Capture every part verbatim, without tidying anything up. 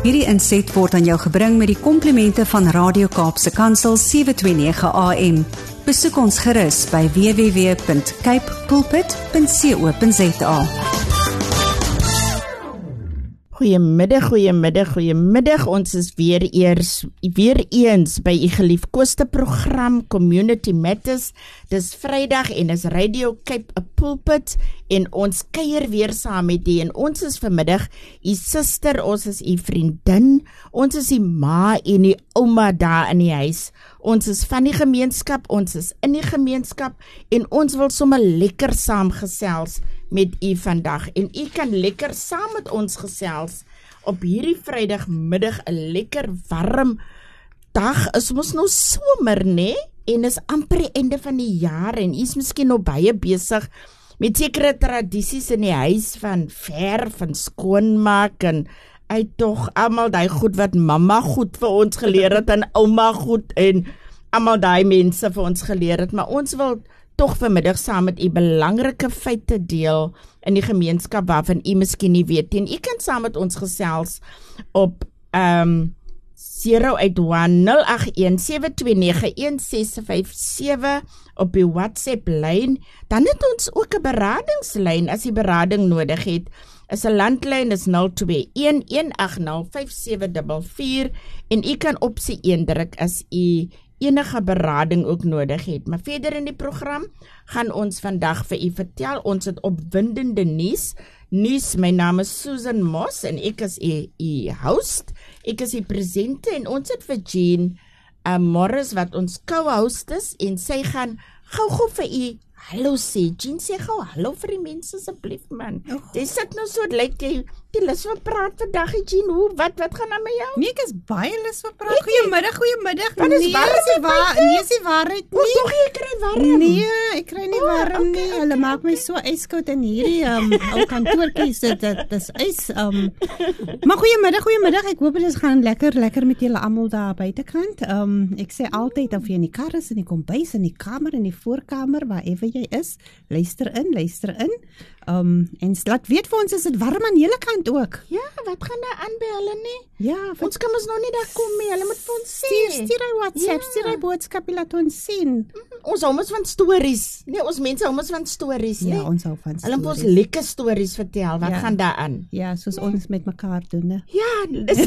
Hierdie inset word aan jou gebring met die komplimente van Radio Kaapse Kansel sewe twee nege A M. Besoek ons gerus by w w w punt cape pulpit punt co punt za. Goeiemiddag, goeiemiddag, goeiemiddag. Ons is weer eers weer eens by u geliefkoeste program Community Matters. Dis Vrydag en is Radio Cape Pulpit en ons kuier weer saam met u en ons is vanmiddag u suster, ons is u vriendin, ons is die ma en die ouma daar in die huis. Ons is van die gemeenskap, ons is in die gemeenskap en ons wil sommer lekker saamgesels met u vandag. En u kan lekker saam met ons gesels op hierdie Vrydagmiddag, 'n lekker warm dag. Is mos nou somer, né? En is amper die einde van die jaar en u is miskien nog baie besig met sekere tradisies in die huis van verf en skoonmaak en uit tog almal daai goed wat mamma goed vir ons geleer het en ouma goed en almal daai mense vir ons geleer het, maar ons wil tog vanmiddag saam met u belangrike feite deel in die gemeenskap waarvan u miskien nie weet nie. U kan saam met ons gesels op um, zero eight one nul agt een sewe twee nege een ses vyf sewe op die WhatsApp lyn. Dan het ons ook 'n beradingslyn as u berading nodig het. Is 'n landlyn is nul twee een een agt nul vyf sewe vier vier en u kan opsie een druk as u enige berading ook nodig het. Maar verder in die program gaan ons vandag vir u vertel, ons het opwindende nuus. Nuus, my naam is Susan Moss en ek is u, u host. Ek is die presente en ons het vir Jean uh, Morris wat ons co-host is en sy gaan gou-gou vir u hallo sê. Jean sê gou hallo vir die mense asseblief man. Oh. Jy sit nou so lyk jy die lus vir praat vandag, Jean. Hoe wat wat gaan aan met jou? Nee, ek is baie lus vir praat. Goeiemiddag, goeiemiddag. Wat is nee, warm is die waar, nee, is die waarheid nie. O, tog jy kry warm. Nee, ek kry nie Oh, warm okay, nie. okay, Hulle maak my so yskoud in hierdie um ou kantoortjie sit dit is ys um. Maar goeiemiddag, goeiemiddag. Ek hoop dit gaan lekker lekker met julle almal daar buitekant. Um ek sê altyd of jy in die kar is, in die kombuis, in die kamer, in die voorkamer, wherever jy is, luister in, luister in. Um en laat weet vir ons is dit warm aan julle kant ook. Ja, wat gaan daar aan by hulle nie? Ja, Ons kan ons nou nie daar kom mee. Hulle moet vir ons sê. Stuur, stuur hy WhatsApp, Ja. stuur hy boodskap, laat ons sien. Ons hou mos van stories. Nee, ons mense hou mos van stories, Ja, nee. ons hou van Hulle moet ons stories. lekker stories vertel. Wat Ja. gaan daar aan? Ja, soos ons met mekaar doen, né? Ja, dis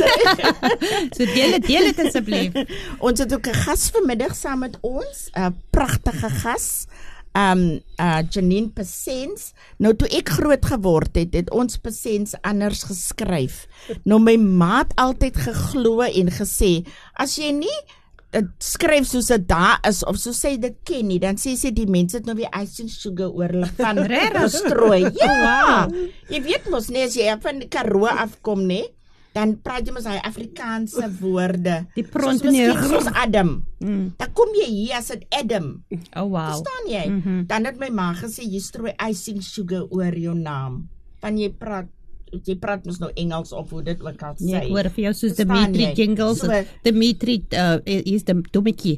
So deel dit, deel dit asseblief. ons het ook 'n gas vanmiddag saam met ons, 'n pragtige gas. Um uh Janine Persens. Nou toe ek groot geword het, het ons Persens anders geskryf. Nou my maat altyd geglo en gesê, as jy nie dit skryf soos dit daar is of so sê dit ken nie, dan sê sy die mense het nou weer icing sugar oor hulle van gestrooi. Ja. Jy weet mos nie as jy van die Karoo afkom nie, dan praat jy mos hy Afrikaanse woorde. Die pront soos, in die miskien soos Adam. Mm. Dan kom jy hier as dit Adam. Oh wow. Verstaan jy? Mhm. Dan het my ma gesê jy strooi icing sugar oor jou naam. Van jy praat jy praat mos nou Engels of hoe dit ook al sê. Ja, ek hoor vir jou soos Verstaan Dimitri jy? Jingles. So- Dimitri uh, is die Dommetjie.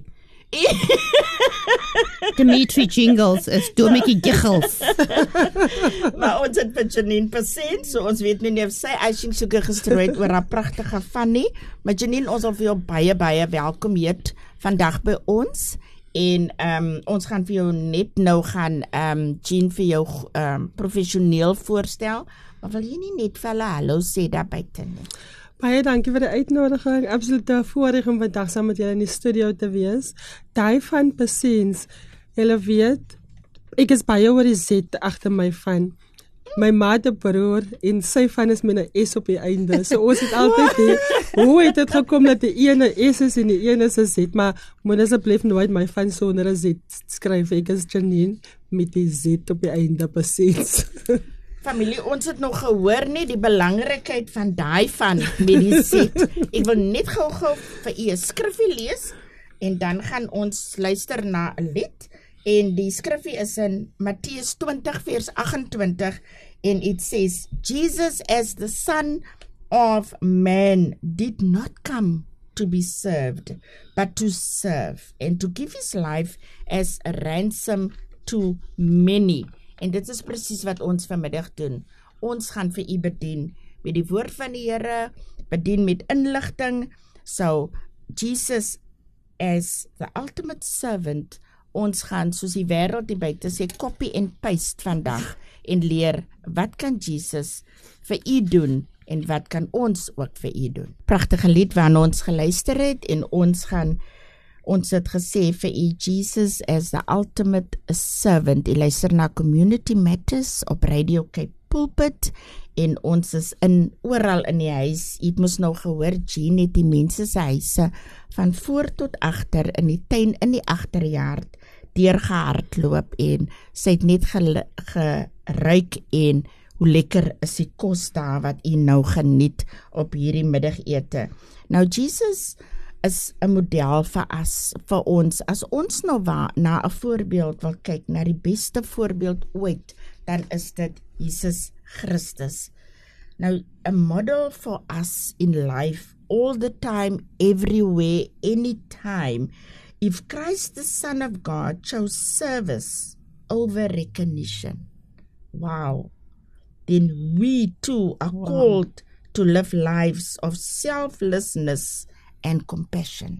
Dimitri Jingles is Dommetjie Giggles. Maar ons het vir Janine Persent, so ons weet nie of sy icing sugar gestrooi het oor haar pragtige van nie. Maar Janine, ons wil vir jou baie baie welkom heet vandag by ons. En um, ons gaan vir jou net nou gaan um, Jean vir jou um, professioneel voorstel. Maar wil jy nie net vir hulle hallo sê daar buite nie? Baie dankie vir die uitnodiging. Absolute voorreg om vandag saam met julle in die studio te wees. Daai van Persens, julle weet, ek is baie oor die Z agter my van. My ma het 'n broer en sy van is met 'n S op die einde. So ons het altyd die, hoe het dit gekom dat die ene S is en die ene is 'n Z, maar moet asseblief nooit my van sonder 'n Z skryf. Ek is Janine met die Z op die einde Persens. Familie, ons het nog gehoor nie die belangrikheid van daai van met die Z. Ek wil net gou-gou vir u 'n skriffie lees en dan gaan ons luister na 'n lied en die skriffie is in Matteus twintig vers agt en twintig en it says Jesus as the Son of Man did not come to be served but to serve and to give his life as a ransom to many. En dit is presies wat ons vanmiddag doen. Ons gaan vir u bedien met die woord van die Here, bedien met inligting. So Jesus as the ultimate servant, ons gaan soos die wêreld die buite sê copy and paste vandag en leer wat kan Jesus vir u doen en wat kan ons ook vir u doen. Pragtige lied waarna ons geluister het en ons gaan ons het gesê vir u Jesus as the ultimate servant. U luister na Community Matters op Radio Cape Pulpit en ons is in oral in die huis. U het mos nou gehoor Jean het die mense se huise van voor tot agter in die tuin in die agterjaard deurgehardloop en sy het net geruik en hoe lekker is die kos daar wat u nou geniet op hierdie middagete. Nou Jesus is 'n model vir as vir ons as ons nou wa, na 'n voorbeeld wil kyk, na die beste voorbeeld ooit, dan is dit Jesus Christus. Now a model for us in life all the time, everywhere, anytime. If Christ the Son of God chose service over recognition, wow, then we too are wow. called to live lives of selflessness and compassion.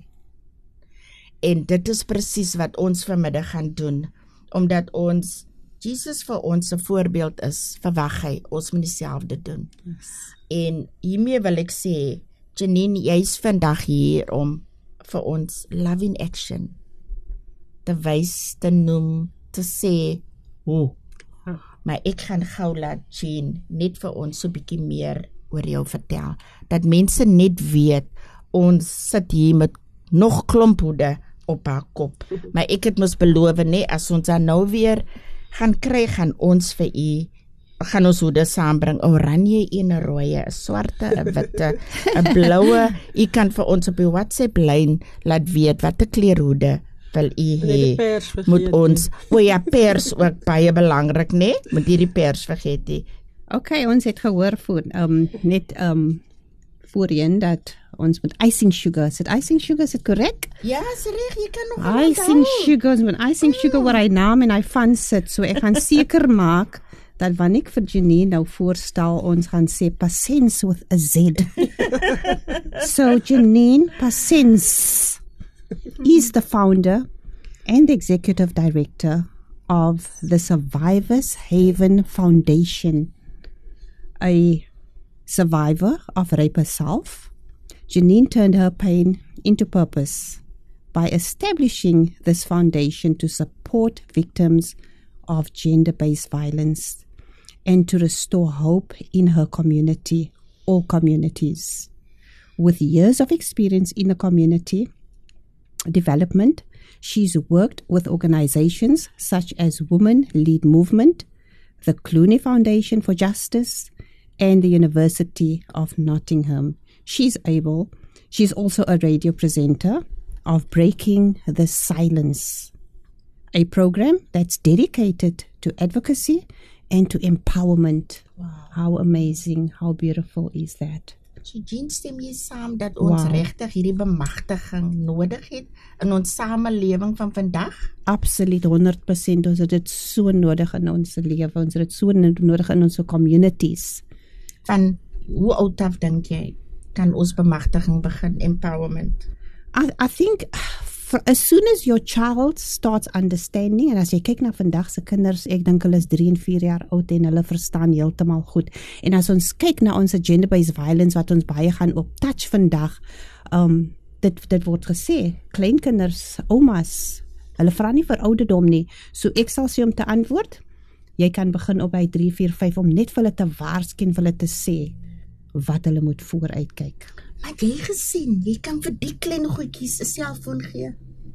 En dit is presies wat ons vanmiddag gaan doen, omdat ons Jesus vir ons 'n voorbeeld is, verwag hy ons moet dieselfde doen. Yes. En hiermee wil ek sê, Janine, jy is vandag hier om vir ons love in action te wys, te noem, te sê hoe. Oh. Maar ek gaan gou laat Jean net vir ons so 'n bietjie meer oor jou vertel, dat mense net weet ons sit hier met nog klomp hoede op haar kop. Maar ek het mos beloof, nee, as ons dan nou weer gaan kry, gaan ons vir u gaan ons hoede saambring, oranje, een rooie, 'n swarte, 'n witte, 'n bloue. U kan vir ons op die WhatsApp lyn laat weet watter kleurhoede wil u hê. Moet ons, o ja, pers ook baie belangrik, né? Nee? Moet hierdie pers vergeet nie. Okay, ons het gehoor voor um, net um, voorheen dat ons met icing sugar, is dit icing sugar, is dit korrek? Ja, is reg, jy kan nog icing sugar, ons met icing mm. sugar waar hy naam en hy van sit, so ek gaan seker maak dat wanneer ek vir Janine nou voorstel, ons gaan sê Pasens with a Z. So Janine Pasens is the founder and the executive director of the Survivors Haven Foundation, a survivor of rape herself. Janine turned her pain into purpose by establishing this foundation to support victims of gender-based violence and to restore hope in her community, all communities. With years of experience in the community development, she's worked with organizations such as Women Lead Movement, the Clooney Foundation for Justice, and the University of Nottingham. She's able, she's also a radio presenter of Breaking the Silence, a program that's dedicated to advocacy and to empowerment. Wow. How amazing, how beautiful is that? So Jean, stem jy saam dat ons wow. regtig hierdie bemagtiging nodig het in ons samelewing van vandag? Absoluut, honderd persent. Ons het dit so nodig in ons lewe, ons het dit so nodig in ons communities. Van hoe oud af dink jy kan ons bemagtiging begin, empowerment? I, I think for, as soon as your child starts understanding, en as jy kyk na vandag se kinders, ek dink hulle is drie en vier jaar oud en hulle verstaan heeltemal goed. En as ons kyk na ons gender-based violence wat ons baie gaan op touch vandag, um, dit, dit word gesê, kleinkinders, omas, hulle vra nie vir ouderdom nie. So ek sal sê om te antwoord, jy kan begin op by drie, vier, vyf om net vir hulle te waarsku, vir hulle te sê wat hulle moet vooruitkyk. Maar jy gesien, jy kan vir die klein goedjies 'n selfoon gee.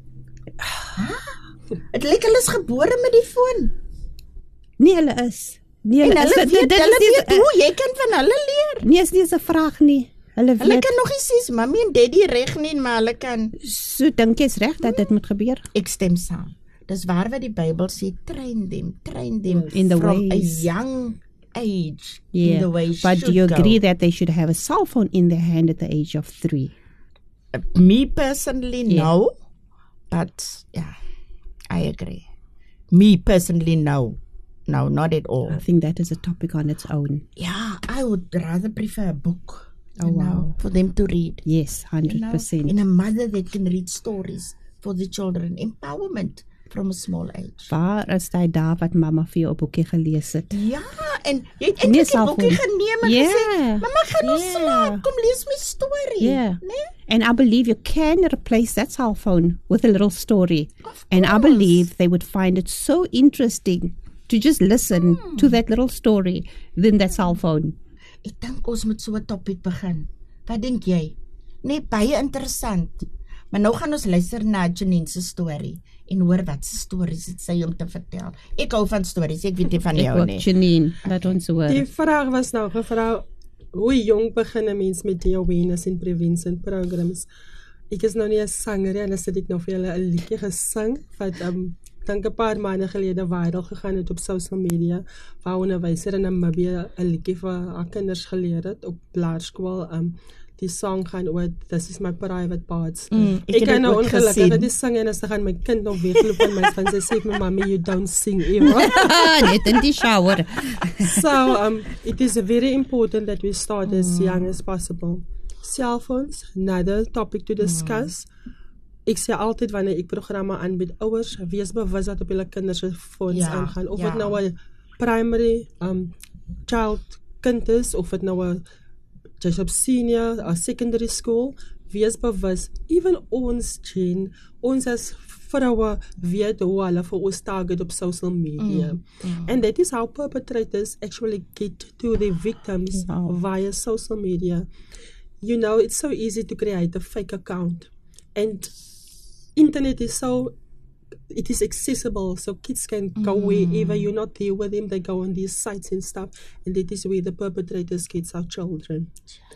Het lyk hulle is gebore met die foon. Nee, hulle is. Nee, hulle, hulle is, weet, dit, hulle dit weet is, hoe, jy kan van hulle leer. Nee, is nie 'n vraag nie. Hulle, hulle weet, kan nog nie sê, mami en daddy reg nie, maar hulle kan. So dink jy is reg dat dit moet gebeur? Ek stem saam. Dis waar wat die Bybel sê, train them, train them in the from ways. a young age, yeah. in the way But should do you agree go. that they should have a cell phone in their hand at the age of three? Uh, me personally, yeah. no. But, yeah, I agree. Me personally, no. No, not at all. I think that is a topic on its own. Yeah, I would rather prefer a book. Oh, you know, wow. for them to read. Yes, one hundred percent. You know, and a mother that can read stories for the children. Empowerment from a small age. Waar is die daar wat mamma vir jou 'n boekie gelees het? Ja, en jy het Nee, eintlik 'n boekie selfoon. geneem en Ja. gesê, "Mamma, gaan ons Ja. slaap. Kom lees my storie." Yeah. Nee? And I believe you can replace that cell phone with a little story. Of And I course. believe they would find it so interesting to just listen Hmm. to that little story than that cell phone. Ek dink ons moet so 'n topik begin. Wat dink jy? Nee, baie interessant. Maar nou gaan ons luister na Janine se storie en hoor wat se stories het sy om te vertel. Ek hou van stories, ek weet nie van Ek jou ook, nie. Janine, laat ons hoor. Die vraag was nou gevra, hoe jong begin 'n mens met die awareness en prevention programs? Ek is nou nie 'n sanger nie, en dan sit ek nou vir julle 'n liedjie gesing wat um dink 'n paar maande gelede viral gegaan het op social media, waar 'n onderwyser in Namibië 'n liedjie vir haar kinders geleer het op laerskool. Um die song gaan oor This is my private parts. Mm, ek ek het kan dit nou ook ongelukkig gesien. dat die sing en as sy gaan my kind nog wegloop van my van sy sê vir my mommy you don't sing ever. Net in die shower. So um, it is very important that we start as young as possible. Cell phones, another topic to discuss. Mm. Ek sê altyd wanneer ek programme aanbied, ouers wees bewus dat op hulle kinders se phones Ja, aangaan, of ja. dit nou 'n primary um child kind is of dit nou 'n just op senior or secondary school, wees bewus. Even ons Jane, ons as vroue weet hoe hulle vir ons target op social media. Mm, mm. And that is how perpetrators actually get to the victims Wow. via social media. You know, it's so easy to create a fake account. And internet is so, it is accessible, so kids can go Mm. wherever you're not there with them, they go on these sites and stuff, and that is where the perpetrators get our children.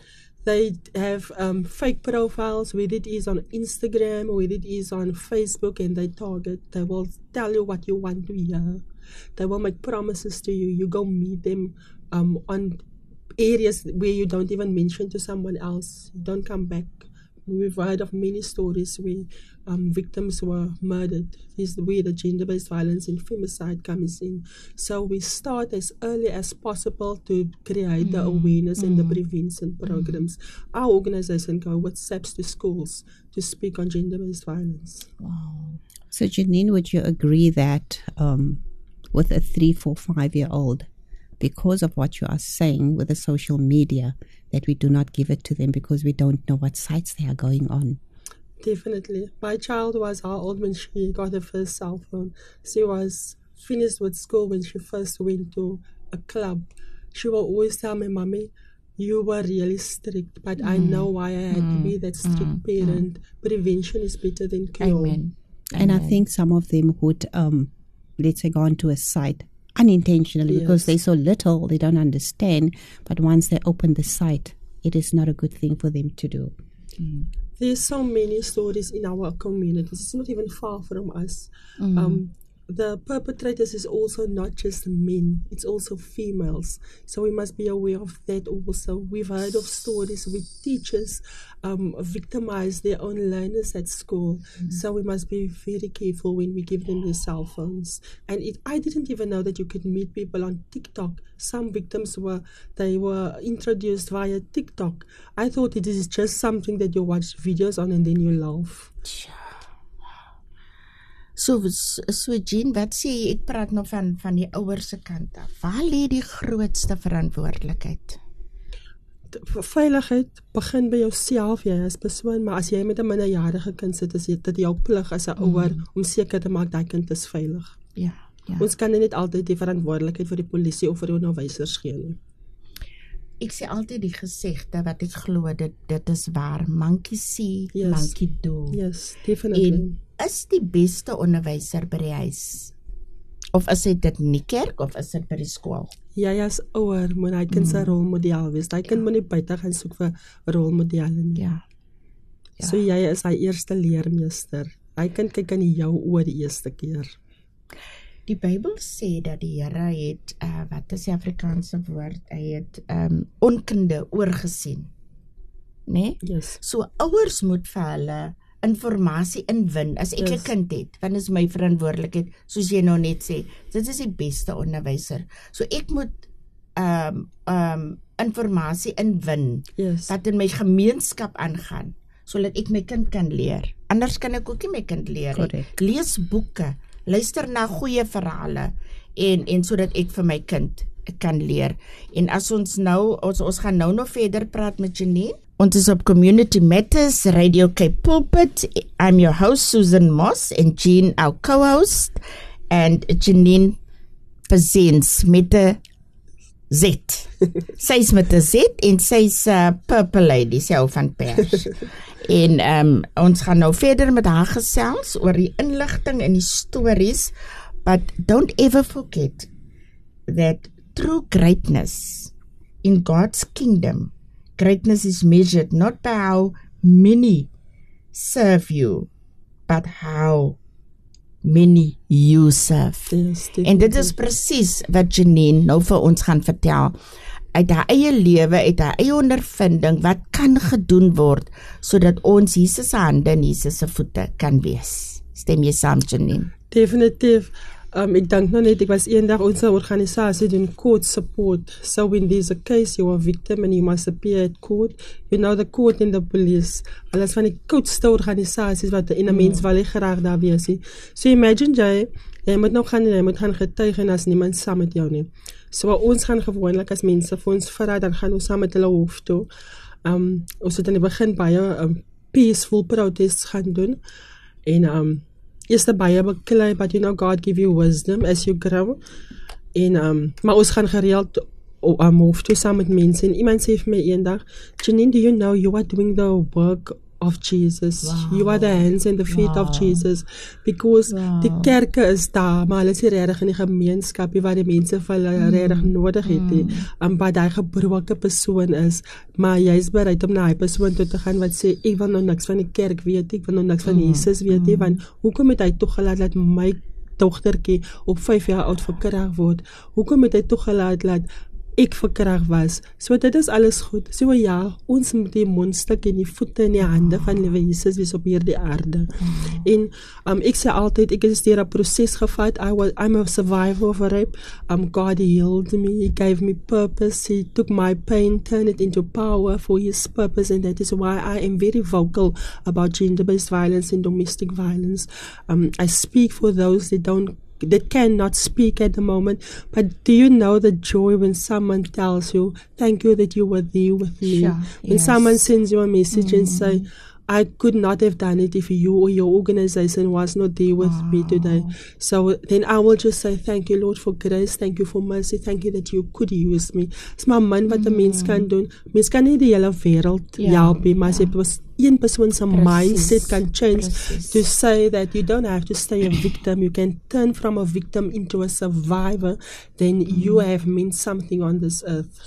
They have um, fake profiles, whether it is on Instagram, whether it is on Facebook, and they target, they will tell you what you want to hear. They will make promises to you. You go meet them um, on areas where you don't even mention to someone else. You don't come back. We've heard of many stories where um, victims were murdered. This is where the gender-based violence and femicide comes in. So we start as early as possible to create mm. the awareness mm. and the prevention programs. Mm. Our organization go with steps to schools to speak on gender-based violence. Wow. So Janine, would you agree that um, with a three, four, five-year-old, because of what you are saying with the social media, that we do not give it to them because we don't know what sites they are going on? Definitely. My child was how old when she got her first cell phone. She was finished with school when she first went to a club. She will always tell me, Mommy, you were really strict, but mm. I know why I had mm. to be that strict mm. parent. Mm. Prevention is better than cure. Amen. And Amen. I think some of them would, um, let's say, go onto a site unintentionally Yes. because they're so little, they don't understand. But once they open the site, it is not a good thing for them to do. Mm. There's so many stories in our communities. It's not even far from us. Mm. Um, the perpetrators is also not just men, it's also females. So we must be aware of that also. We've heard of stories where teachers um, victimize their own learners at school. Mm. So we must be very careful when we give them their cell phones. And it, I didn't even know that you could meet people on TikTok. Some victims were, they were introduced via TikTok. I thought it is just something that you watch videos on and then you laugh. So, so Jean, wat sê jy? Ek praat nou van, van die ouers se kant af. Waar lê die grootste verantwoordelikheid? Veiligheid begin by jouself, jy as persoon, maar as jy met 'n minderjarige kind sit, is dit jou plig as 'n ouer mm. om seker te maak dat kind is veilig. Ja, ja. Ons kan nie altyd die verantwoordelikheid vir die polisie of vir die onderwysers gee nie. Ek sê altyd die gesegde wat ek glo, dit, dit is waar. Monkey see, Yes. monkey do. Yes, definitely. En is die beste onderwyser by die huis? Of is dit nie kerk of is dit by die skool? Jy as ouer moet hy kind se rolmodel wees. Hy kind moet nie buite gaan soek vir rolmodelle nie. Ja. Ja. So jy is sy eerste leermeester. Hy kind kyk in jou oë die eerste keer. Die Bybel sê dat die Here het, uh, wat is die Afrikaanse woord, hy het um, onkunde oorgesien. Nee? Yes. So ouers moet vir hulle informasie inwin as ek 'n Yes. kind het, want is my verantwoordelikheid, soos jy nou net sê. Dit is die beste onderwyser. So ek moet um um informasie inwin Yes. wat in my gemeenskap aangaan, sodat ek my kind kan leer. Anders kan ek ook nie my kind leer nie. Correct. Lees boeke, luister na goeie verhale en en sodat ek vir my kind kan leer. En as ons nou ons ons gaan nou nog verder praat met Janine. Ons is op Community Matters Radio Cape Pulpit. I'm your host Susan Moss and Jean our co-host and Janine Pazins met 'n Z. Sy's met 'n Z en sy's 'n uh, Purple Lady, sy hou van pers. En um, ons gaan nou verder met haar gesels oor die inligting en die stories, but don't ever forget that true greatness in God's kingdom, greatness is measured not by how many serve you, but how many you serve. Yes, En dit is presies wat Janine nou vir ons gaan vertel. Uit haar eie lewe, uit haar eie ondervinding, wat kan gedoen word, sodat ons Jesus se hande en Jesus se voete kan wees. Stem jy saam, Janine? Definitief. Um, ek dink nou net, ek was eendag ons organisasie doen court support. So when there's a case, you're a victim and you must appear at court. You know the court and the police. Alles van die koudste organisasies wat in 'n mens wil nie graag daar wees nie. So imagine jy, jy moet nou gaan en jy moet gaan getuig en as niemand saam met jou nie. So ons gaan gewoonlik as mense vir ons vra, dan gaan ons saam met hulle hof toe. Um, ons het in die begin baie um, peaceful protests gaan doen. En um, eerste baie beklei, but you know God give you wisdom as you grow. En um, maar ons gaan gereeld um, hof toe saam met mense. En iemand sê vir my eendag, Janine, do you know you are doing the work of Jesus. Wow. You are the hands and the feet wow. of Jesus. Because wow. die kerke is daar, maar hulle is nie regtig in die gemeenskap waar die mense vir hulle mm. regtig nodig het. Mm. Um, waar die gebroke persoon is, maar jy is bereid om na die persoon toe te gaan wat sê, ek wil nou niks van die kerk weet, ek wil nou niks van mm. Jesus weet, mm. want hoekom het hy toegelaat dat my dogtertjie op vyf jaar oud verkragt word? Hoekom het hy toegelaat dat ek verkragt was? So dit is alles goed. So ja, ons moet die mondstuk en die voete en die hande van liewe Jesus wees op hierdie aarde. Mm. En um, ek sê altyd, ek is deur 'n proses gevat. I was, I'm a survivor of a rape. Um, God healed me. He gave me purpose. He took my pain, turned it into power for His purpose, and that is why I am very vocal about gender-based violence and domestic violence. Um, I speak for those that don't that cannot speak at the moment, but do you know the joy when someone tells you, thank you that you were there with me? Sure, when yes. someone sends you a message mm. and say, I could not have done it if you or your organization was not there with wow. me today. So then I will just say, thank you, Lord, for grace. Thank you for mercy. Thank you that you could use me. Dis maar man wat 'n mm. mens kan doen. Mens kan nie die hele wêreld ja, help nie, maar as ja. jy een persoon se mindset kan change Precies. to say that you don't have to stay a victim. You can turn from a victim into a survivor. Then mm. you have meant something on this earth.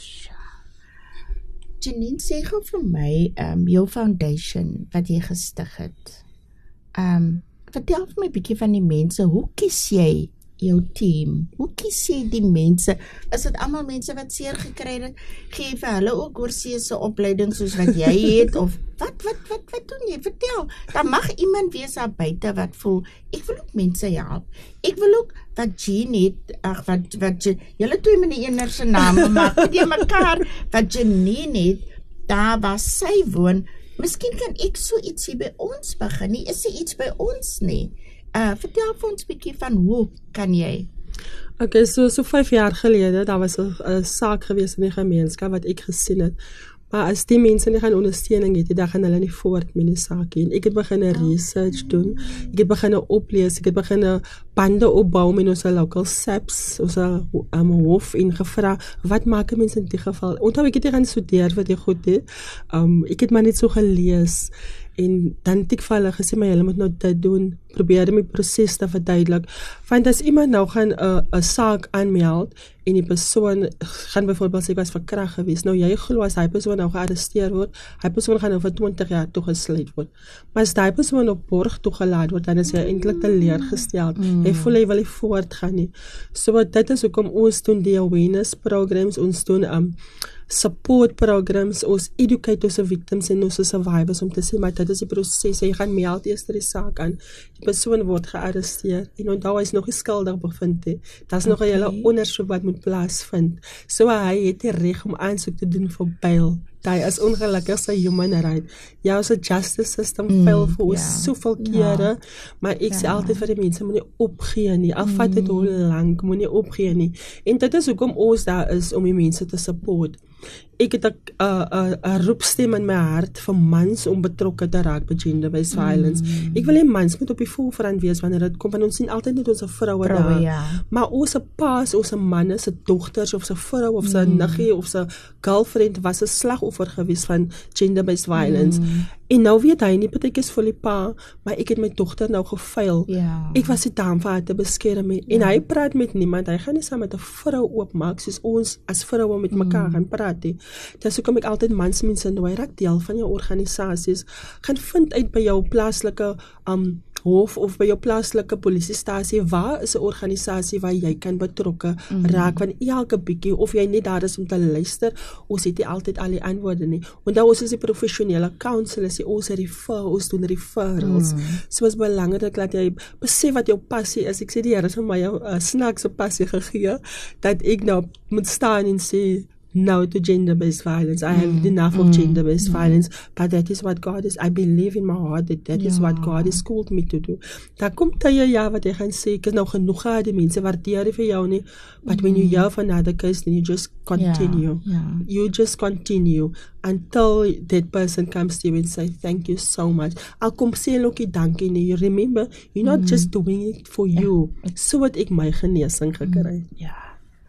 Janine, sê gou vir my, um, jou foundation wat jy gestig het. Um, vertel vir my 'n bietjie van die mense. Hoe kies jy jou team? Hoe kies jy die mense? Is dit almal mense wat seer gekry het? Gee vir hulle ook oorsee se opleiding soos wat jy het of wat wat wat wat doen jy? Vertel. Dan mag iemand wees daar buite wat voel, ek wil ook mense help. Ek wil ook wat Jean het, ag wat wat julle twee met die eener se name maak met die mekaar wat Janine het, daar waar sy woon. Miskien kan ek so ietsie by ons begin nie. Is dit iets by ons nie? Uh, vertel vir ons 'n bietjie van hoe kan jy? Okay, so so vyf jaar gelede, daar was 'n saak gewees in die gemeenskap wat ek gesien het. Maar as die mense nie gaan ondersteuning het, dan gaan hulle nie voort met die saak nie. Ek het begin 'n research doen. Ek het begin oplees, ek het begin bande opbou met ons local S A Ps, ons um, hof en gevra, wat maak mense in die geval? Onthou ek het hier gaan studeer wat ek goed het. Um, ek het maar net so gelees. En dan het ek vir hulle gesê, maar julle moet nou dit doen, probeer my proses te verduidelik. Want as iemand nou gaan 'n uh, saak aanmeld, en die persoon gaan byvoorbeeld sê, ek was verkragt gewees, nou jy glo as hy persoon nou gearresteer word, hy persoon gaan nou vir twintig jaar toegesluit word. Maar as die persoon op borg toegelaat word, dan is hy eintlik teleurgesteld. Mm. Hy voel hy wil nie voortgaan nie. So dit is hoekom ons doen die awareness programs, ons doen um, support programs, ons educate ons victims en ons survivors om te sê, maar dit is die proses, jy gaan meld eers die saak aan, die persoon word gearresteer, en onthou hy is nog nie skuldig bevind he, daar is nog 'n hele ondersoek wat moet plaasvind, so hy het die reg om aansoek te doen vir bail, hy is ongelukkig sy human right, jou se justice system mm, fail vir ons yeah, soveel kere, yeah, maar ek sê yeah. altyd vir die mense, moenie opgee nie, al vat dit hoe lank, moenie opgee nie, en dit is hoekom ons daar is, om die mense te support. Ek het 'n uh, uh, uh, roepstem in my hart vir mans om betrokke te raak by gender-based violence. Mm. Ek wil hê mans moet op die voorfront wees wanneer dit kom, want ons sien altyd net ons vroue daar. Ja. Maar ons paas, ons manne, se dogters of se vrou of se mm. niggie of se girlfriend was 'n slagoffer gewees van gender-based violence. Mm. En nou weet hy nie, partykeer is vir die pa, maar ek het my dogter nou gefail. Ja. Ek was die dame vir haar te beskerm. Ja. En hy praat met niemand, hy gaan nie saam met 'n vrou oopmaak, soos ons as vroue met mekaar mm. gaan praat. Dis hoekom ek altyd mansmense nooi, raak deel van jou organisasies, gaan vind uit by jou plaaslike um, hof of by jou plaaslike polisiestasie, waar is 'n organisasie waar jy kan betrokke mm. raak, want elke bietjie, of jy net daar is om te luister, ons het nie altyd al die antwoorde nie, want ons is die professionele counselors, ons refer, ons doen referrals, mm. so is belangrik dat jy besef wat jou passie is. Ek sê die Here het vir my 'n uh, snaakse passie gegee, dat ek nou moet staan en sê, no to gender-based violence. I have mm, enough mm, of gender-based mm. violence, but that is what God is, I believe in my heart that that ja. is what God has called me to do. Daar kom tye ja wat jy gaan sê, ek is nou genoeg gehad, die mense waardeer vir jou nie, but mm. when you hear van another case, then you just continue. Ja, ja. You just continue until that person comes to you and say, thank you so much. Al kom sê hulle ook nie dankie nie, you remember, you're not mm. just doing it for ja. you. So het ek my genesing gekry. Mm. Ja.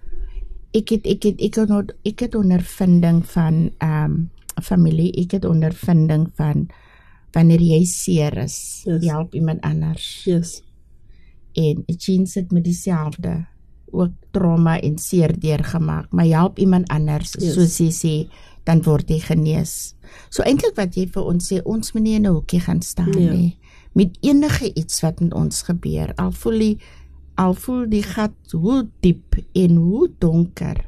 Ek het, ek het, ek het, ek het ondervinding van um, familie, ek het ondervinding van wanneer jy seer is, yes. help iemand anders. Yes. En Jean sit met dieselfde, ook trauma en seer deurgemaak, maar help iemand anders, yes. soos jy sê, dan word jy genees. So eintlik wat jy vir ons sê, ons moet nie in 'n hoekie gaan staan yeah. nie, met enige iets wat met ons gebeur, al voel die Al voel die gat hoe diep en hoe donker,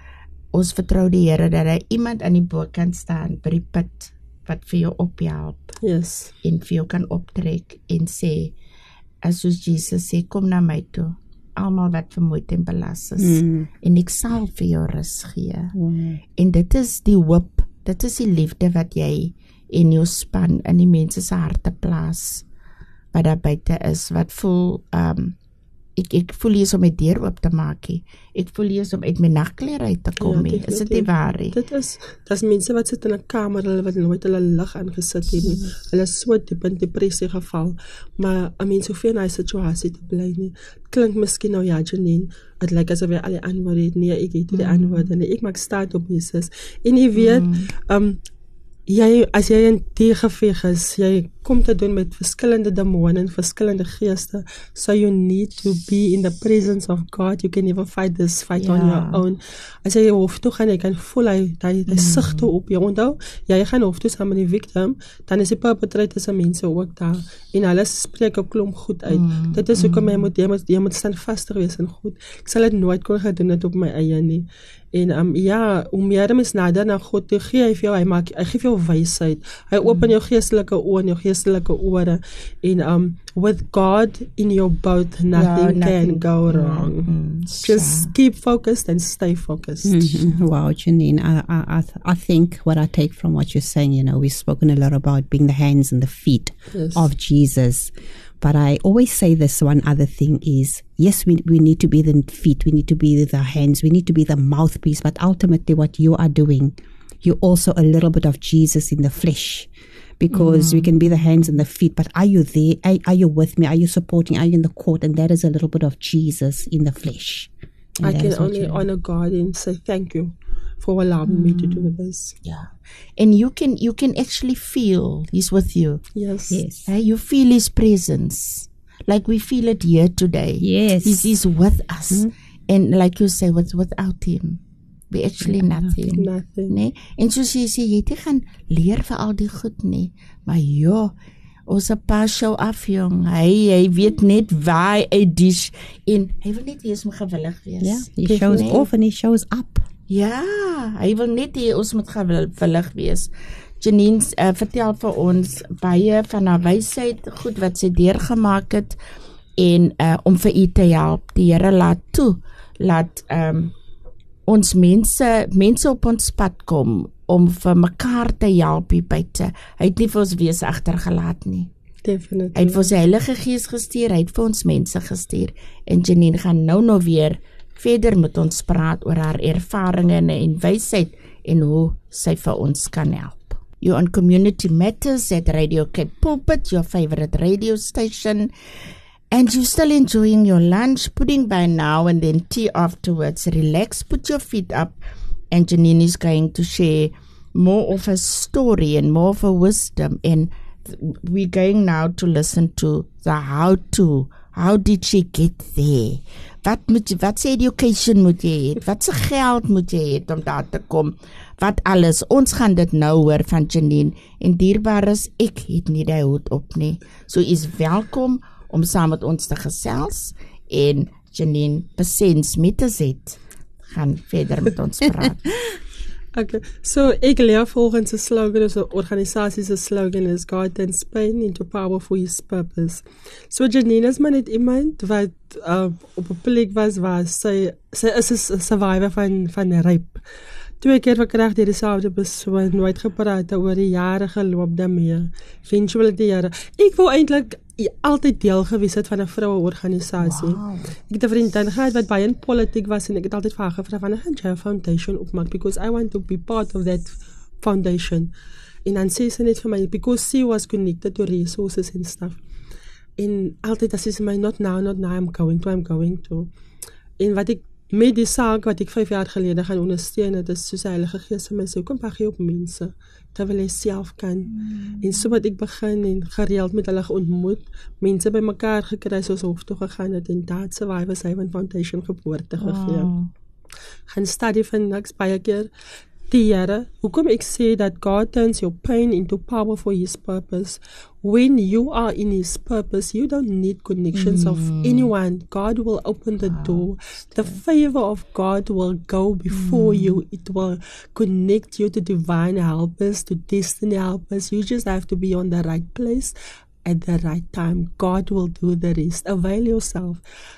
ons vertrou die Here dat hy iemand aan die bokant staan by die put wat vir jou ophelp yes. en vir jou kan optrek en sê, as soos Jesus sê, kom na my toe, almal wat vermoeid en belas is, mm. en ek sal vir jou rus gee. Mm. En dit is die hoop, dit is die liefde wat jy en jou span in die mense se harte plaas, wat daar buite is, wat voel, um, Ek, ek voel hier om my deur oop te maak, ek voel hier om uit my nagklere uit te kom, ja, is dit die waarheid? Dit is, dat is mense wat sit in 'n kamer, hulle wat nooit hulle lig aangesit het nie, hulle is so diep in depressie geval, maar 'n mens hoef nie in hy situasie te bly nie, klink miskien nou ja, Janine, het lyk asof jy al die antwoorde het, nee, ek het die antwoorde nie, ek maak staat op Jesus, en jy weet, mm. um, jy, as jy in die geveg is, jy kom te doen met verskillende demone en verskillende geeste, so you need to be in the presence of God, you can never fight this fight yeah. on your own. As jy hof toe gaan, jy kan voel hy, hy, hy mm. sig toe op jou, onthou, jy gaan hof toe saam met die victim, dan is die perpetrator se mense ook daar, en hulle spreek 'n klomp goed uit, mm. dit is hoekom jy moet, jy moet, jy moet standvastig wees in goed, ek sal dit nooit kon gedoen het op my eie nie, en um, ja, hoe meer mens nader na God toe, gee hy vir jou, hy maak, hy gee vir jou wysheid, hy open jou geestelike oë en jou geestelike ore, en um, with God in your boat, nothing, yeah, nothing can go wrong. Mm-hmm. Just so. keep focused and stay focused. Mm-hmm. Wow, Janine, I, I, I think what I take from what you're saying, you know, we've spoken a lot about being the hands and the feet yes. of Jesus. But I always say this one other thing is, yes, we, we need to be the feet, we need to be the hands, we need to be the mouthpiece, but ultimately what you are doing, you're also a little bit of Jesus in the flesh, because mm. we can be the hands and the feet, but are you there? Are, are you with me? Are you supporting? Are you in the court? And that is a little bit of Jesus in the flesh. And I can only honor God and say thank you for allowing mm. me to do this. Yeah. And you can you can actually feel He's with you. Yes. Yes. Uh, you feel His presence. Like we feel it here today. Yes. He's, he's with us. Mm. And like you say, with, without Him, we actually yeah, nothing. Nothing. Nee? En soos jy sê, jy het nie gaan leer vir al die goed nie. Maar ja, ons pa show af, jong. Hy, hy weet net waar hy dish. En hy wil net wees om gewillig wees. Yeah, he shows nee? off and he shows up. Ja, hy wil net hê ons moet gewillig wees. Janine uh, vertel vir ons baie van haar wysheid, goed wat sy deurgemaak het en uh, om vir u te help. Die Here laat toe, laat um, ons mense, mense op ons pad kom om vir mekaar te help hier buite. Hy het nie vir ons wees agtergelaat nie. Definitely. Hy het vir sy Heilige Gees gestuur, hy het vir ons mense gestuur. En Janine gaan nou nou weer verder met ons praat oor haar ervarings en wysheid en hoe sy vir ons kan help. You're on Community Matters at Radio Cape Pulpit, your favorite radio station. And you're still enjoying your lunch, pudding by now and then tea afterwards. Relax, put your feet up. And Janine is going to share more of a story and more of a wisdom. And we're going now to listen to the how-to. How did she get there? Wat moet jy, wat se education moet jy hê? Wat se geld moet jy hê om daar te kom? Wat alles? Ons gaan dit nou hoor van Janine. En dierbares, ek het nie die hoed op nie. So is welkom om saam met ons te gesels en Janine Besens met 'n Z gaan verder met ons praat. Okay, so ek leer volgens 'n slogan, so organisasie se slogan is God turns pain into power for his purpose. So Janine is maar net iemand wat uh, op 'n plek was waar sy sy is 'n survivor van van rape. Twee keer verkragt deur dieselfde persoon, nooit gepraat oor die jare geloop daarmee. Eventually die jare. Ek wou eintlik altyd deel gewees het van 'n vroueorganisasie. Wow. Ek het 'n vriendin gehad wat baie in politiek was en ek het altyd vir haar gevra van 'n J Foundation opmaak because I want to be part of that foundation. En dan sê sy net vir my because she was connected to resources and stuff. En altyd as sy sê my not now, not now, I'm going to, I'm going to. En wat ek met die saak wat ek vyf jaar gelede gaan ondersteun het, is soos die Heilige Gees vir my sê, kom paggie op mense, terwyl hy self kan. Mm. En so wat ek begin en gereeld met hulle ontmoet, mense by mekaar gekry, soos hof toe gegaan het, en daar Survivors Haven Foundation geboorte gegee. Wow. Gaan study van niks baie keer. Die Here, hoekom ek sê dat God turns your pain into power for his purpose. When you are in his purpose, you don't need connections mm. of anyone. God will open the wow. door. The favor of God will go before mm. you. It will connect you to divine helpers, to destiny helpers. You just have to be on the right place at the right time. God will do the rest. Avail yourself.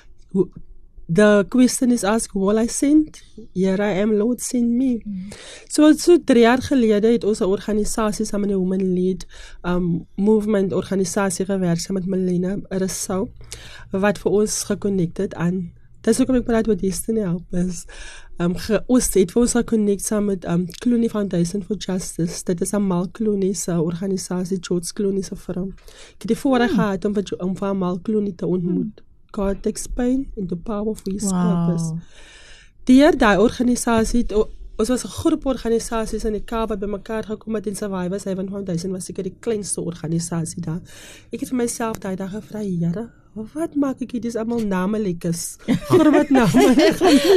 The question is asked, will I send? Here I am, Lord, send me. Mm. So, so drie jaar gelede het ons 'n organisasie saam met die Women Lead um, Movement organisasie gewerk saam met Melina Rousseau, wat vir ons geconnect het aan. Dis ook om ek praat oor Destiny Helpers. Um, ge, ons het vir ons geconnect saam met um, Clooney Foundation for Justice. Dit is Amal Clooney se organisasie, George Clooney se vrou. Ek het die voorreg mm. gehad om vir, om vir Amal Clooney te ontmoet. Mm. God takes pain into power for his wow. purpose. Deur die organisasie, ons was 'n groep organisasies in die Kaap wat bymekaar gekom het en Survivors Haven Foundation was seker die kleinste organisasie daar. Ek het vir myself daai dag gevra, Here, wat maak ek hier dis almal namelekes? Groot name.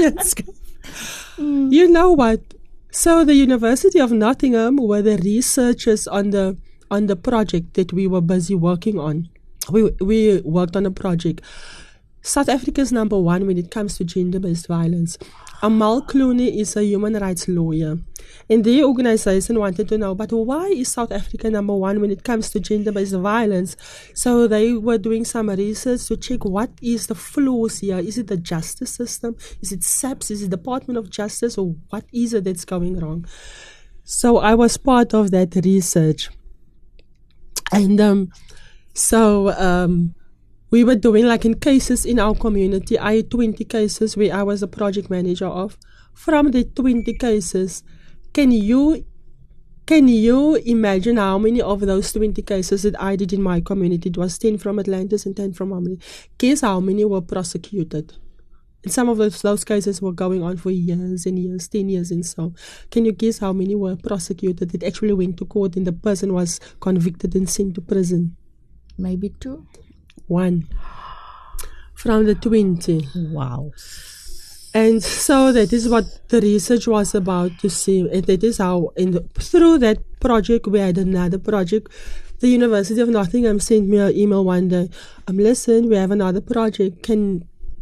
You know what? So the University of Nottingham were the researchers on the on the project that we were busy working on. We we worked on a project. South Africa is number one when it comes to gender-based violence. Amal Clooney is a human rights lawyer. And the organization wanted to know, but why is South Africa number one when it comes to gender-based violence? So they were doing some research to check what is the flaws here. Is it the justice system? Is it S A P S? Is it Department of Justice? Or what is it that's going wrong? So I was part of that research. And um, so... Um, We were doing like in cases in our community. I had twenty cases where I was a project manager of. From the twenty cases, can you can you imagine how many of those twenty cases that I did in my community? It was ten from Atlantis and ten from Harmony. Guess how many were prosecuted? And some of those, those cases were going on for years and years, ten years and so. Can you guess how many were prosecuted that actually went to court and the person was convicted and sent to prison? Maybe two. One from the twenty. Wow. And so that is what the research was about to see. And that is how, in the, through that project, we had another project. The University of Nottingham sent me an email one day. Um, listen, we have another project. Can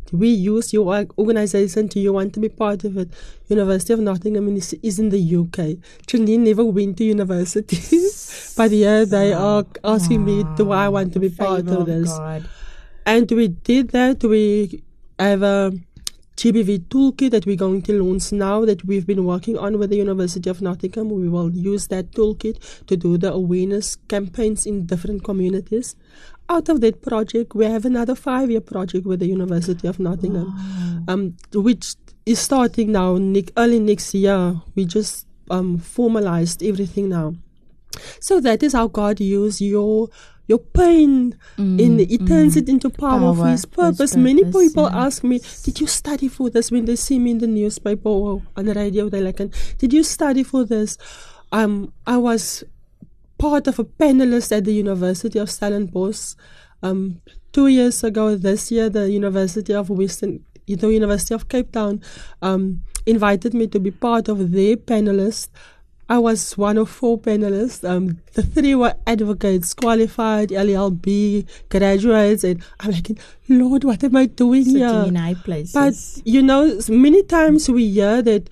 we use your organization. Do you want to be part of it? University of Nottingham is, is in the U K. Janine never went to university, but here they are asking me, do I want to be part of this? God. And we did that. We have a G B V toolkit that we're going to launch now that we've been working on with the University of Nottingham. We will use that toolkit to do the awareness campaigns in different communities. Out of that project, we have another five-year project with the University of Nottingham, wow. um, which is starting now, early next year. We just um, formalized everything now. So that is how God used your your pain, mm, in it turns mm. it into power, power for His purpose. purpose Many people yes. ask me, did you study for this? When they see me in the newspaper or on the radio, they're like, did you study for this? Um, I was part of a panelist at the University of Stellenbosch. Um, two years ago, this year, the University of Western, the University of Cape Town, um, invited me to be part of their panelists. I was one of four panelists. Um, the three were advocates, qualified, L L B, graduates, and I'm like, Lord, what am I doing Sitting here? in high places. But, you know, many times we hear that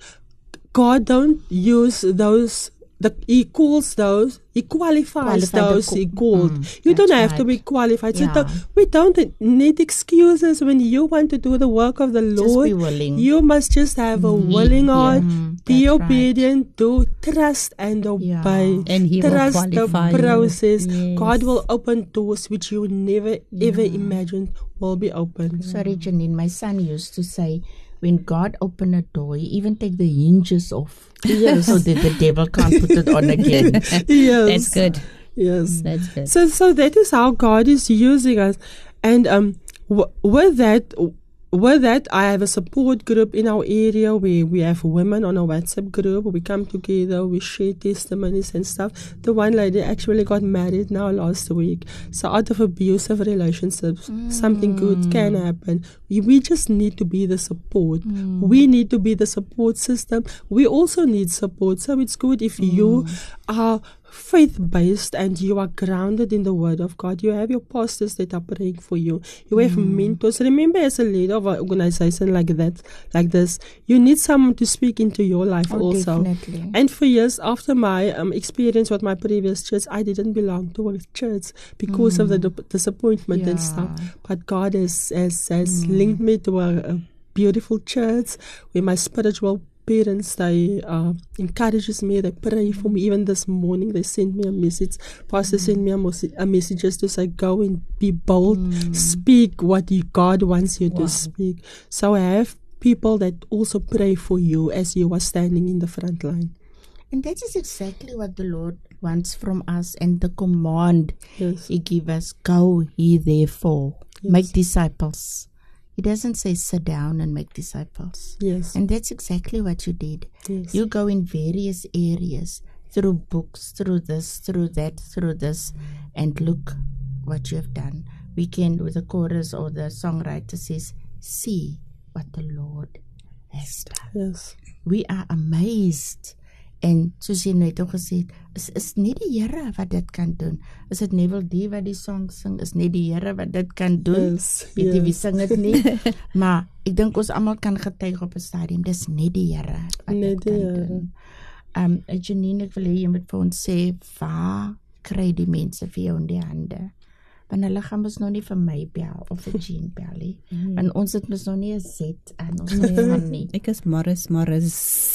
God don't use those, the, He calls those, He qualifies qualified those He called. Mm, you don't have right. to be qualified. Yeah. So don't, we don't need excuses when you want to do the work of the Lord. Just be willing. You must just have a mm, willing heart. Yeah. Be obedient, right. do trust and obey. Yeah. And He trust will qualify the process. Yes. God will open doors which you never yeah. ever imagined will be open. Sorry, Janine, my son used to say, when God open a door, He even take the hinges off. Yes. So that the devil can't put it on again. Yes. That's good. Yes. That's good. So so that is how God is using us. And um w- with that With that, I have a support group in our area where we have women on our WhatsApp group. We come together, we share testimonies and stuff. The one lady actually got married now last week. So out of abusive relationships, mm. something good can happen. We, we just need to be the support. Mm. We need to be the support system. We also need support. So it's good if mm. you are faith-based and you are grounded in the Word of God. You have your pastors that are praying for you. You have mm. mentors. Remember, as a leader of an organization like that, like this, you need someone to speak into your life oh, also. Definitely. And for years after my um, experience with my previous church, I didn't belong to a church because mm. of the d- disappointment yeah. and stuff. But God has has, has mm. linked me to a, a beautiful church where my spiritual parents, they uh, encourages me, they pray for me. Even this morning, they sent me a message. Pastor mm. sent me a, mos- a message just to say, go and be bold, mm. speak what you, God wants you wow. to speak. So I have people that also pray for you as you are standing in the front line. And that is exactly what the Lord wants from us, and the command yes. He gives us, go ye therefore, yes. make disciples. He doesn't say sit down and make disciples. Yes. And that's exactly what you did. Yes. You go in various areas, through books, through this, through that, through this, and look what you have done. We can, with the chorus or the songwriter says, see what the Lord has done. Yes. We are amazed. En soos jy net al gesê het, is, is net die Here wat dit kan doen. Is dit Neville D wat die song sing, is net die Here wat dit kan doen. Yes, Weet jy yes. wie sing dit nie? Maar ek dink ons almal kan getuig op 'n stadium, dis net die Here wat net dit kan die doen. Um, Janine, ek wil hê jy moet vir ons sê, waar kry die mense vir jou in die hande? Want hulle gaan mos nou nie vir my bel of vir Jean bel nie. Mm. Want ons het mos nou nie 'n set aan ons gaan nie. Ek is Morris, Morris.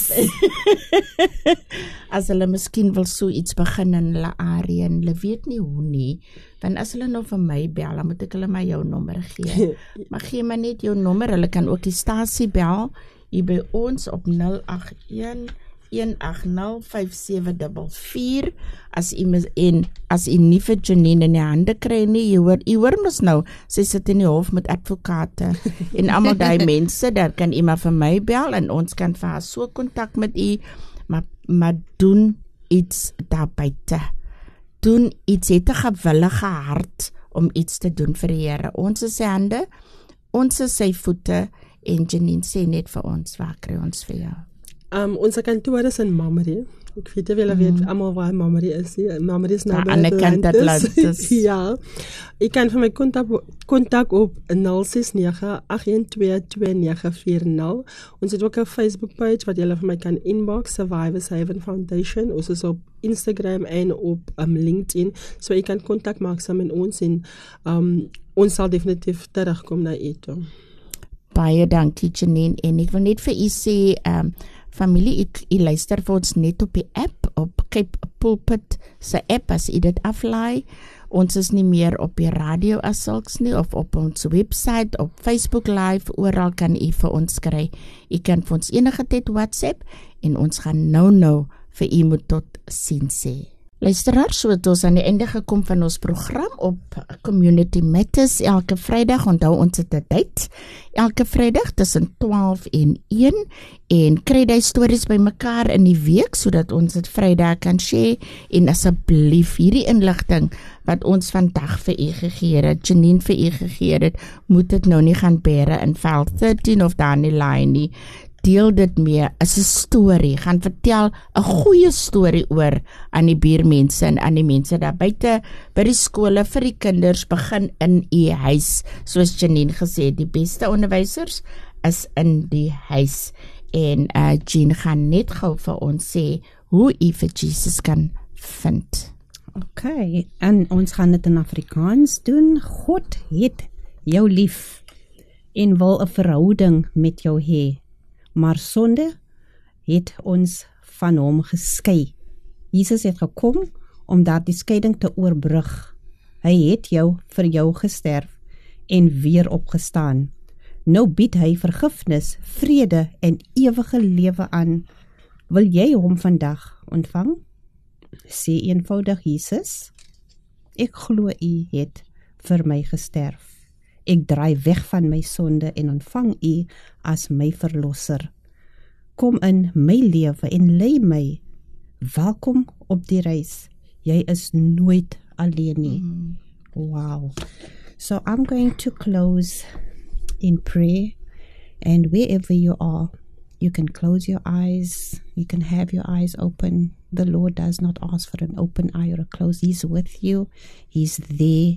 As hulle miskien wil so iets begin in hulle area en hulle weet nie hoe nie, want as hulle nou vir my bel, dan moet ek hulle maar jou nommer gee. Maar gee maar net jou nommer, hulle kan ook die stasie bel hier by ons op nul agt een een agt nul vyf sewe vier vier. As u en as u nie vir Janine in die hande kry nie, jy hoor, u hoor mos nou, sy sit in die hof met advokate en almal daai mense, daar kan u maar vir my bel en ons kan vir haar so kontak met u, maar maar doen iets daar buite. Doen iets, het 'n gewillige hart om iets te doen vir die Here. Ons is sy hande, ons is sy voete, en Janine sê net vir ons, waar kry ons vir jou? Um, onze kantoor is in Mamre. Ek weet nie julle weet almal waar Mamerie is nie. Mamerie is nou Aan by die ander kant Atlantis. Ja. Ek kan vir my kontak kontak op nul ses nege agt een twee twee nege vier nul. Ons het ook 'n Facebook page wat julle vir my kan inbox, Survivors Haven Foundation. Ons is op Instagram en op um, LinkedIn. So jy kan kontak maak saam met ons en um, ons sal definitief terugkom na u toe. Baie dankie Janine en ek wil net vir u sê um, familie, u luister vir ons net op die app, op Cape Pulpit se app as u dit aflaai. Ons is nie meer op die radio as sulks nie, of op ons website, op Facebook Live, oral kan u vir ons kry. U kan vir ons enige tyd WhatsApp en ons gaan nou nou vir u moet tot sien sê. Luisteraars, so het ons aan die einde gekom van ons program op Community Matters elke Vrydag. Onthou ons het 'n tyd elke Vrydag tussen twaalf en een en kry jy stories bymekaar in die week sodat ons dit Vrydag kan share en asseblief hierdie inligting wat ons vandag vir u gegee het, Janine vir u gegee het, moet dit nou nie gaan bære in veld dertien of daar in die line nie. Deel dit mee as 'n storie, gaan vertel 'n goeie storie oor aan die buurmense en aan die mense daar buite by die skole vir die kinders, begin in u huis, soos Janine gesê het, die beste onderwysers is in die huis. En uh, Jean gaan net gou vir ons sê hoe u vir Jesus kan vind. OK, en ons gaan dit in Afrikaans doen. God het jou lief en wil 'n verhouding met jou hê. Maar sonde het ons van hom geskei. Jesus het gekom om daardie skeiding te oorbrug. Hy het jou vir jou gesterf en weer opgestaan. Nou bied hy vergifnis, vrede en ewige lewe aan. Wil jy hom vandag ontvang? Sê eenvoudig Jesus, ek glo u het vir my gesterf. Ek draai weg van my sonde en ontvang u as my verlosser. Kom in my lewe en lei my. Welkom op die reis. Jy is nooit alleen nie. Mm. Wow. So I'm going to close in prayer, and wherever you are, you can close your eyes. You can have your eyes open. The Lord does not ask for an open eye or a closed. He's with you. He's there.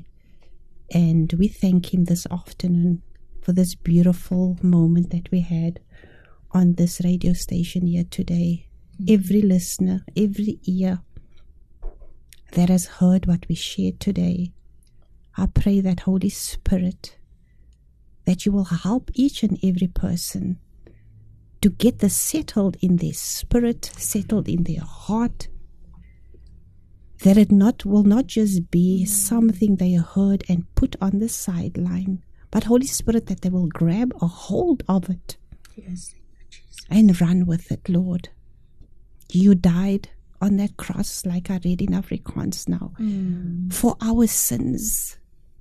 And we thank him this afternoon for this beautiful moment that we had on this radio station here today. Mm-hmm. Every listener, every ear that has heard what we shared today, I pray that Holy Spirit, that you will help each and every person to get this settled in their spirit, settled in their heart, that it not will not just be something they heard and put on the sideline, but Holy Spirit, that they will grab a hold of it, yes, and run with it, Lord. You died on that cross, like I read in Afrikaans now, mm. for our sins.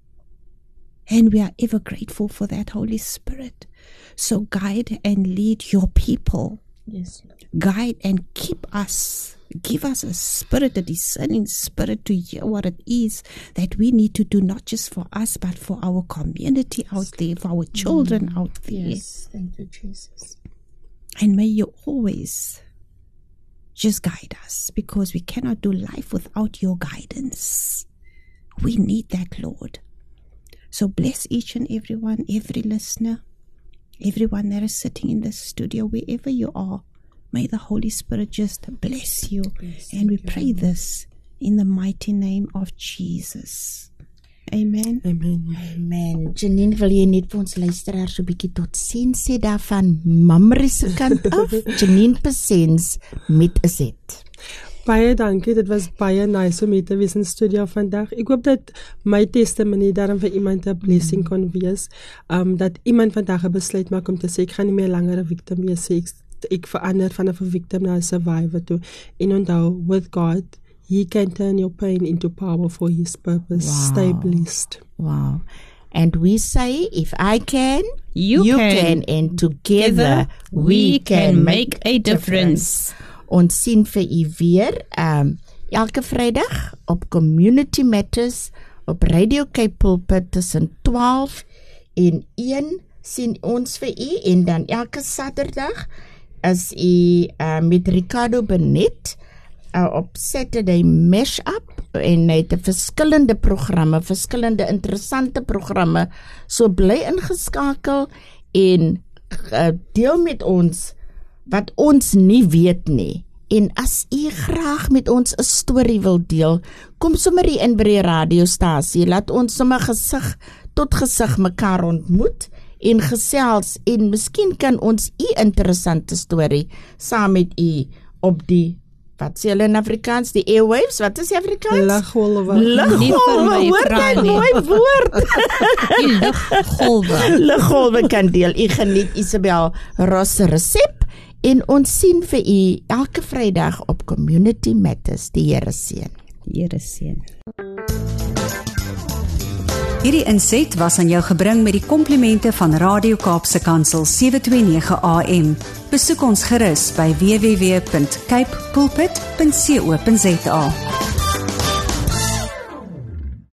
And we are ever grateful for that, Holy Spirit. So guide and lead your people. Yes, Lord. Guide and keep us. Give us a spirit, a discerning spirit to hear what it is that we need to do, not just for us, but for our community out there, for our children mm. out there. Yes, thank you, Jesus. And may you always just guide us, because we cannot do life without your guidance. We need that, Lord. So bless each and every one, every listener, everyone that is sitting in the studio, wherever you are. May the Holy Spirit just bless you. Yes, and we pray you. This in the mighty name of Jesus. Amen. Amen. Amen. Janine, wil jy net vir ons luisteraars so 'n bietjie tot sien sê daarvan Mamerie se kant af? Janine Persens met 'n Z. Baie dankie, dit was baie nice om hier te wees in studio vandag. Ek hoop dat my testimony daarom vir iemand 'n blessing kon wees. Um, dat iemand vandag 'n besluit maak om te sê, ek gaan nie meer langer 'n victim wees, ek, ek verander van 'n victim na 'n survivor toe. En onthou, with God, He can turn your pain into power for His purpose. Wow. Stay blessed. Wow. And we say, if I can, you, you can. can, and together we can make a difference. Ons sien vir u weer um, elke Vrydag op Community Matters op Radio Cape Pulpit tussen twaalf en een sien ons vir u, en dan elke Saterdag is u uh, met Ricardo Benet uh, op Saturday Mash-up en hy het verskillende programme, verskillende interessante programme, so bly ingeskakel en uh, deel met ons wat ons nie weet nie. En as u graag met ons 'n storie wil deel, kom sommer hier in by die radiostasie, laat ons sommer gesig tot gesig mekaar ontmoet en gesels en miskien kan ons u interessante storie saam met u op die, wat sê hulle in Afrikaans, die airwaves, wat is die Afrikaans? Luggolwe. Luggolwe, hoor my mooi woord. Die luggolwe. Luggolwe kan deel. U geniet Isabel Ross se resep en ons sien vir u elke Vrydag op Community Matters. Die Here seën. Die Here seën. Hierdie inset was aan jou gebring met die komplimente van Radio Kaapse Kansel sewe twee nege A M. Besoek ons gerus by w w w punt cape pulpit punt co punt za.